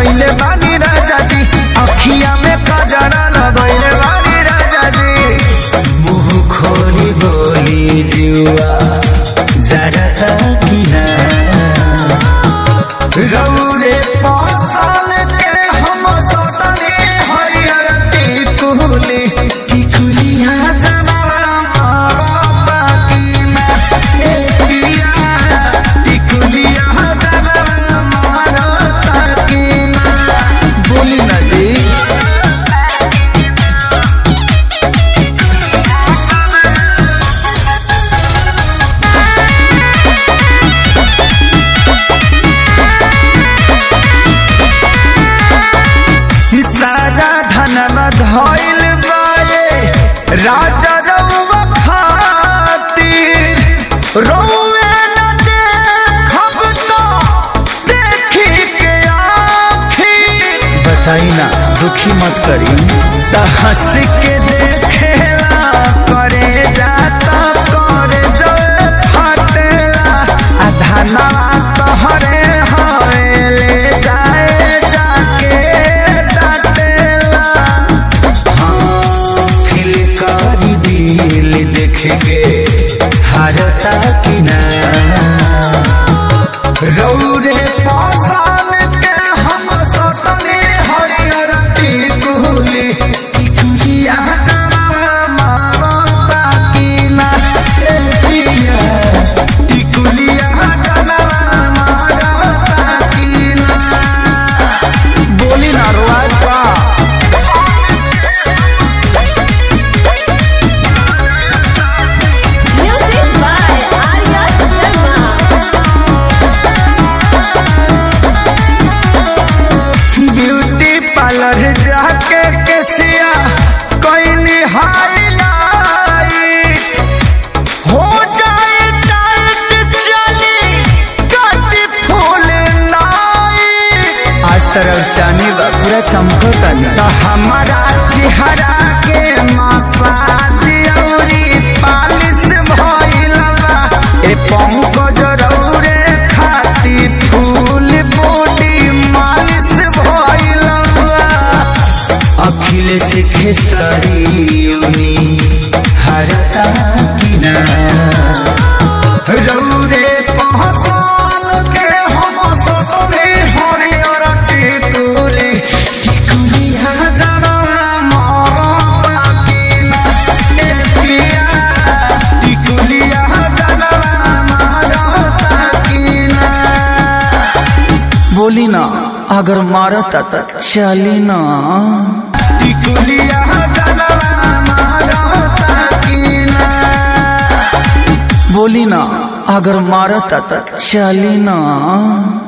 सजैले बानी राजा जी, अखिया में कजरा लगैले बानी राजा जी। मुँह खोली बोली जुआ जरा किना रौरे पासल के हम सटने हरियर टिकुली टिकुलिया जरा मारा बाकी में पिया टिकुलिया जरा मारा बाकी में। बोली ना जी सारा धनवा धइल बाए राजा रउवा खातिर, रउवे न देखब तो देखी के आखिर। बताई ना दुखी मत करी त हंस के देखेला करे जाता करे जो फटेला आ धनवा तोहरे हवे ले जाए जाके देखेंगे हारता कि ना रौरे पासान के हम सटने हरियर टिकुली टिकुलिया जरा मारता कि ना पिया टिकुलिया जरा मारता कि ना। बोली ना रोआज बा पार्लर जाके केसिया कोई हाईलाइट हो जाए टाइट चली कटी फूल नाइट। आज तरफ जानी बा पूरा चमकता तो हमारा चेहरा के मसाज औरी पालिश भइला बा ए पंकज रौरे खाती फूल बॉडी मालिश भइला अखिलेश खेसरियोनी हरता कि ना रौरे पहचान के हम सटने हरियर टिकुली टिकुलिया जरा मारता कि ना पिया टिकुलिया जरा मारता कि ना। बोली ना अगर मारता त चली ना टिकुलिया जरा मारता कि ना। बोली ना अगर मारता त चली ना।